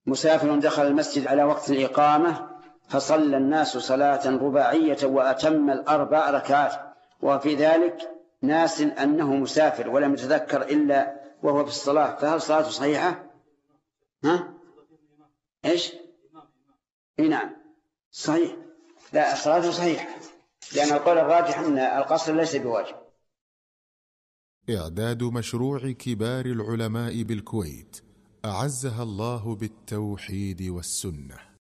مسافر دخل المسجد على وقت الإقامة فصلى الناس صلاة رباعية وأتم الأربع ركعات، وفي ذلك ناس أنه مسافر ولم يتذكر إلا وهو في الصلاة، فهل صلاته صحيحة؟ إيش؟ نعم صحيح، لا صلاته صحيحة، لأن القول الراجح أن القصر ليس بواجب. إعداد مشروع كبار العلماء بالكويت أعزها الله بالتوحيد والسنة.